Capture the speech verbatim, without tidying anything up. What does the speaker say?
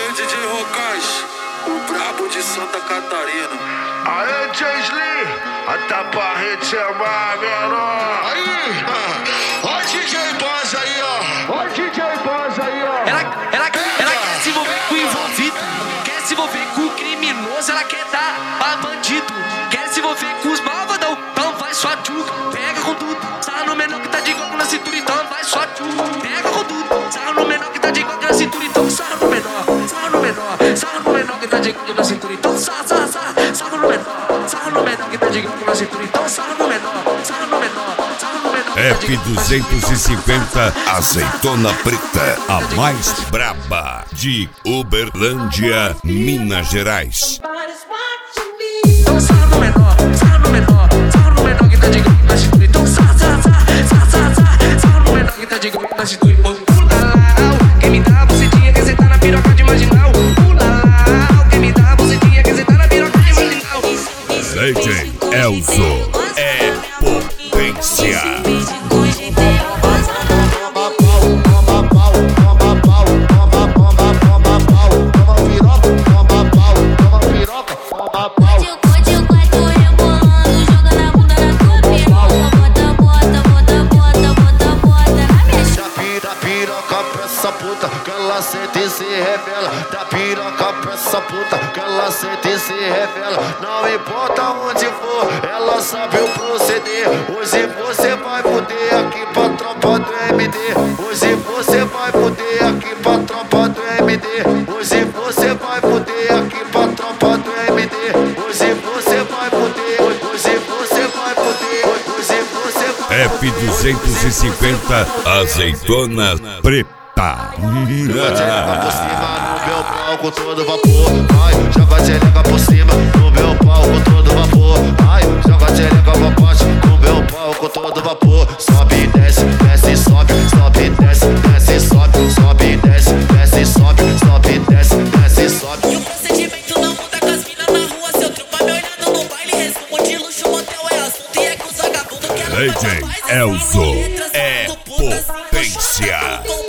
aí, D J Rocaz, o brabo de Santa Catarina. Aê, Jesli, até pra retemar, menor. Aí, ó o D J Boss aí, ó. Ó o D J Boss aí, ó. Ela, ela, ela quer se envolver com o envolvido, quer se envolver com o criminoso, ela quer dar a bandido, quer se envolver com os malvadão, então vai sua tchuca, pega com tudo, sarra no menor que tá de igual na cintura, então vai sua tchuca, pega com tudo, sarra no menor que tá de igual na cintura, então sarra no menor, sarra no menor, sarra no menor que tá de igual na cintura, então sarra, sarra, sarra, sarra no menor, sarra no menor que tá de igual na cintura, então sarra no menor, sarra no menor, sarra no menor. F duzentos e cinquenta Azeitona Preta, a mais braba de Uberlândia, Minas Gerais. Então sarra no menor, sarra no menor, sarra no menor que tá de igual na cintura, então sarra, sarra, sarra, sarra, sarra, sarra no menor que tá de igual na cintura, então pula lá, quem me dá bucetinha que cê tá na piroca de marginal, pula lá, quem me dá bucetinha que cê tá na piroca de marginal. D J Elzo é potência. Que ela sente e se revela, da piroca pra essa puta, que ela sente e se revela. Não importa onde for, ela sabe o proceder. Hoje você vai fuder aqui pra tropa do M D. Hoje você vai fuder aqui pra tropa do M D. Hoje você vai fuder aqui pra tropa do M D. Hoje você vai fuder, hoje você vai fuder, hoje você vai F duzentos e cinquenta Azeitona Preta. Joga xereca por cima no meu palco todo vapor. Ai, joga xereca por cima no meu palco todo vapor. Ai, joga xereca pra baixo no meu palco todo vapor. Sobe, desce, desce, sobe, sobe, desce, desce, sobe, sobe, desce, desce, sobe, sobe, desce, desce, sobe. E o procedimento não muda com as minas na rua. Seu trupa me olhando no baile, resumo de luxo, motel é assunto. E é com os vagabundos que ela D J Elzo é potência.